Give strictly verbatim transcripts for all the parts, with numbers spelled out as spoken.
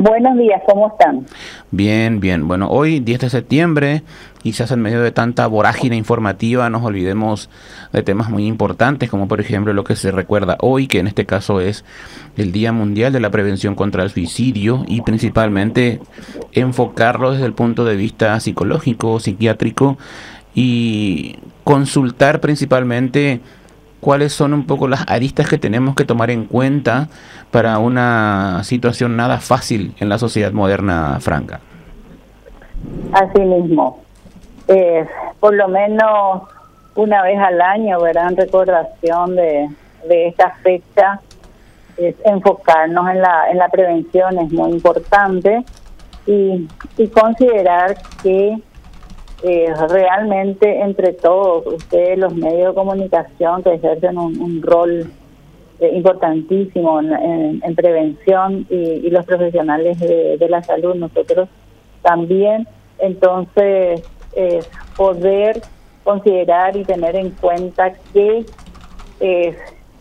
Buenos días, ¿cómo están? Bien, bien. Bueno, hoy, diez de septiembre, quizás en medio de tanta vorágine informativa nos olvidemos de temas muy importantes, como por ejemplo lo que se recuerda hoy, que en este caso es el Día Mundial de la Prevención contra el Suicidio, y principalmente enfocarlo desde el punto de vista psicológico, psiquiátrico, y consultar principalmente cuáles son un poco las aristas que tenemos que tomar en cuenta para una situación nada fácil en la sociedad moderna, Franca. Así mismo, eh, por lo menos una vez al año, ¿verdad? En recordación de, de esta fecha, es enfocarnos en la, en la prevención, es muy importante, y, y considerar que Eh, realmente entre todos, ustedes, los medios de comunicación que ejercen un, un rol eh, importantísimo en, en, en prevención y, y los profesionales de, de la salud, nosotros también, entonces eh, poder considerar y tener en cuenta que eh,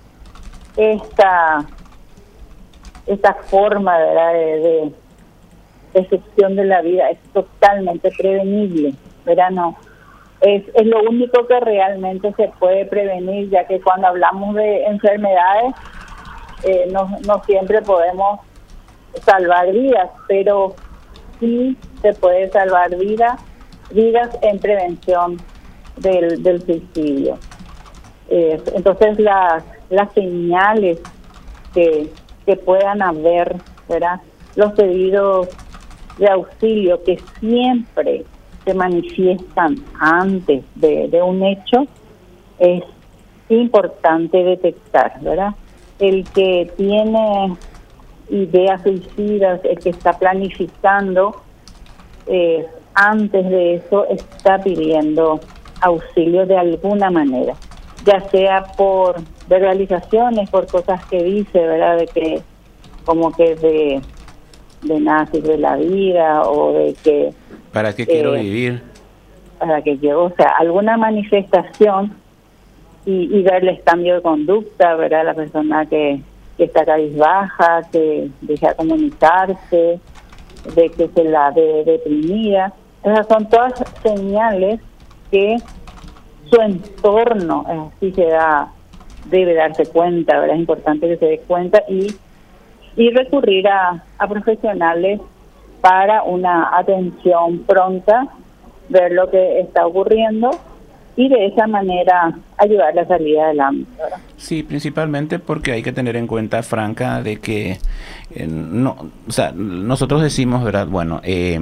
esta esta forma, ¿verdad?, de, de, de gestión de la vida es totalmente prevenible. Verano es, es lo único que realmente se puede prevenir, ya que cuando hablamos de enfermedades eh, no, no siempre podemos salvar vidas, pero sí se puede salvar vidas vidas en prevención del, del suicidio. Eh, entonces las las señales que, que puedan haber, ¿verdad?, los pedidos de auxilio que siempre se manifiestan antes de, de un hecho, es importante detectar, ¿verdad? El que tiene ideas suicidas, el que está planificando, eh, antes de eso está pidiendo auxilio de alguna manera, ya sea por verbalizaciones, por cosas que dice, ¿verdad?, de que como que de, de nada sirve la vida, o de que ¿Para qué quiero eh, vivir? Para que quiero, o sea, alguna manifestación, y, y verles cambio de conducta, ¿verdad? La persona que, que está cabizbaja, que deja de comunicarse, de que se la ve deprimida. Esas son todas señales que su entorno, eh, sí se da, debe darse cuenta, ¿verdad? Es importante que se dé cuenta y, y recurrir a, a profesionales para una atención pronta, ver lo que está ocurriendo y de esa manera ayudarle a salir adelante, ¿verdad? Sí, principalmente porque hay que tener en cuenta, Franca, de que eh, no, o sea, nosotros decimos, ¿verdad? Bueno, eh,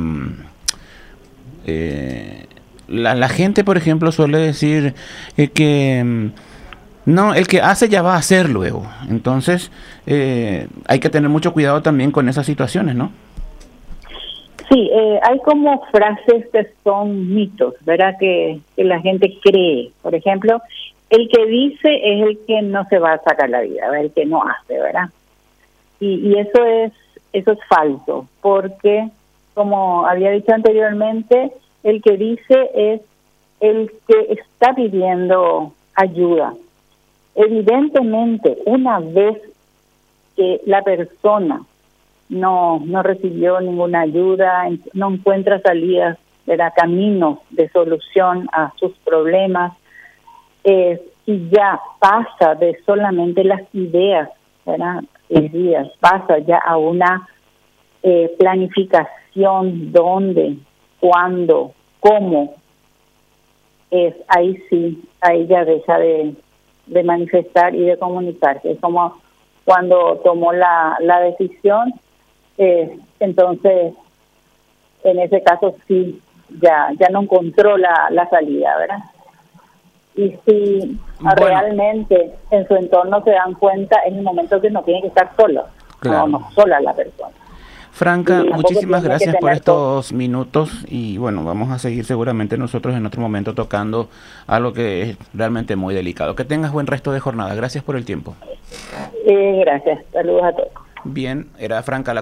eh, la, la gente, por ejemplo, suele decir eh, que no, el que hace ya va a hacer luego. Entonces, eh, hay que tener mucho cuidado también con esas situaciones, ¿no? Sí, eh, hay como frases que son mitos, ¿verdad?, que, que la gente cree. Por ejemplo, el que dice es el que no se va a sacar la vida, ¿verdad?, el que no hace, ¿verdad? Y, y eso es eso es falso, porque, como había dicho anteriormente, el que dice es el que está pidiendo ayuda. Evidentemente, una vez que la persona no no recibió ninguna ayuda, no encuentra salidas, ¿verdad?, caminos de solución a sus problemas, eh, y ya pasa de solamente las ideas, ¿verdad?, ideas, pasa ya a una eh, planificación, dónde, cuándo, cómo, es ahí sí, ahí ya deja de, de manifestar y de comunicarse. Es como cuando tomó la, la decisión. Eh, entonces, en ese caso sí, ya ya no encontró la, la salida, ¿verdad? Y si bueno, realmente en su entorno se dan cuenta, es el momento que no tiene que estar solo, claro. no, no sola la persona. Franca, muchísimas gracias por estos todo. minutos, y bueno, vamos a seguir seguramente nosotros en otro momento tocando algo que es realmente muy delicado. Que tengas buen resto de jornada. Gracias por el tiempo. Eh, gracias. Saludos a todos. Bien, era Franca la